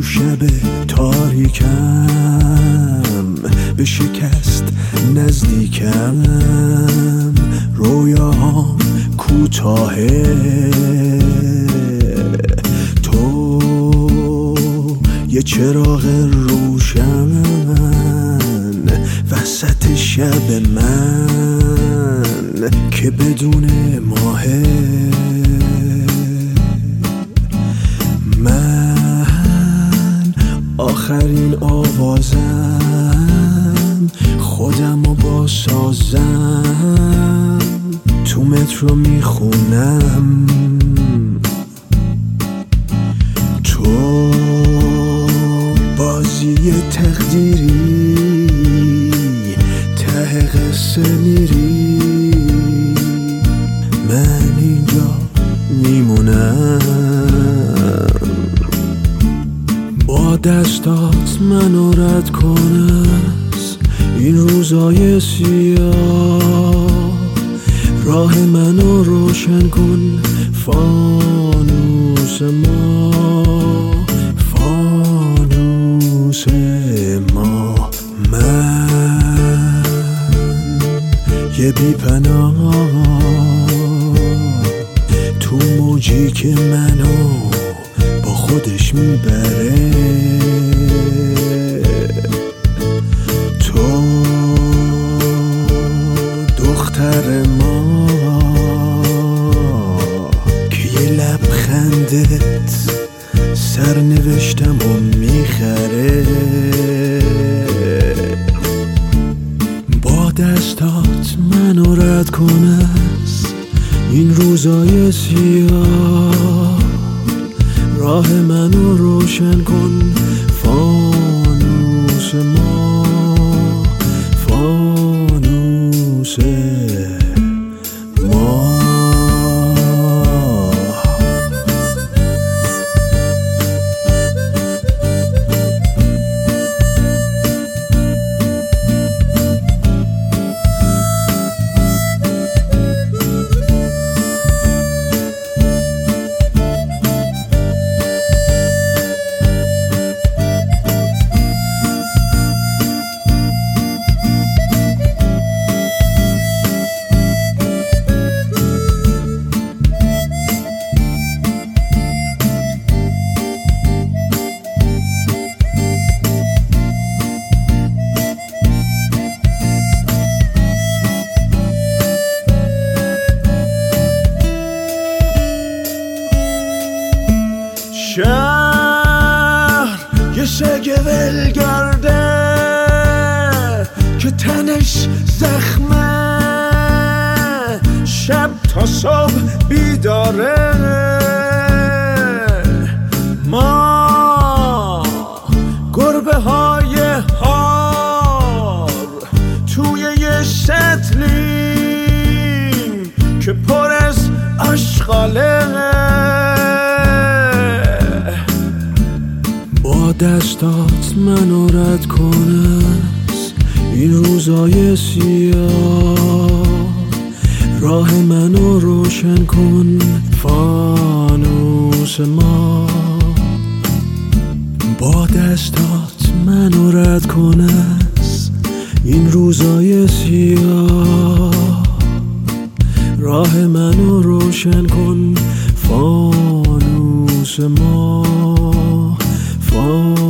شب تاریکم به شکست نزدیکم، رویاهام کوتاهه، تو یه چراغ روشن وسط شب من که بدون ماهه. من آخرین آوازم، خودمو باسازم، تو مترو میخونم، تو بازی تقدیری ته قصه میری، من اینجا میمونم. با دستات منو رد کن از این روزای سیاه، راه منو روشن کن، فانوس ما، فانوس ما. من یه بی‌پناه تو موجی که منو با خودش میبره، تو دختر ما که یه لبخندت سرنوشتم و میخره. با دستات منو رد کن از این روزای سیاه، راه منو روشن کن، فانوس ما، فانوس ما. شهر یه سگ ولگرده که تنش زخمه، شب تا صبح بیداره. ما گربه های هار توی یه سطلیم که پر از آشغاله. با دستات منو رد کن از این روزای سیاه، راه منو روشن کن، فانوس ما. با دستات منو رد کن از این روزای سیاه، راه منو روشن کن، فانوس ما، فانوس